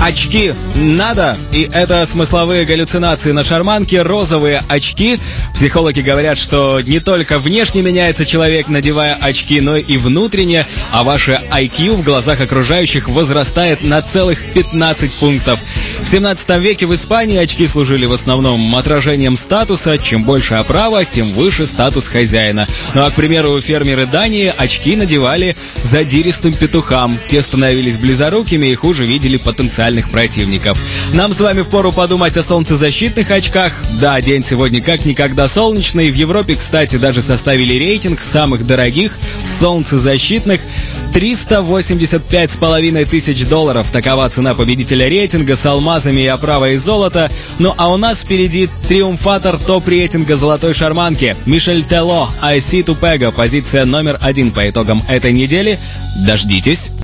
Очки надо, и это смысловые галлюцинации на шарманке, розовые очки. Психологи говорят, что не только внешне меняется человек, надевая очки, но и внутренне, а ваше IQ в глазах окружающих возрастает на целых 15 пунктов. В 17 веке в Испании очки служили в основном отражением статуса. Чем больше оправа, тем выше статус хозяина. Ну а, к примеру, фермеры Дании очки надевали задиристым петухам. Те становились близорукими и хуже видели потенциальных противников. Нам с вами впору подумать о солнцезащитных очках. Да, день сегодня как никогда солнечный. В Европе, кстати, даже составили рейтинг самых дорогих солнцезащитных. $385,5 тысяч. Такова цена победителя рейтинга с алмазами и оправой из золота. Ну а у нас впереди триумфатор топ-рейтинга золотой шарманки. Мишель Телло, I See to Pega, позиция номер 1 по итогам этой недели. Дождитесь.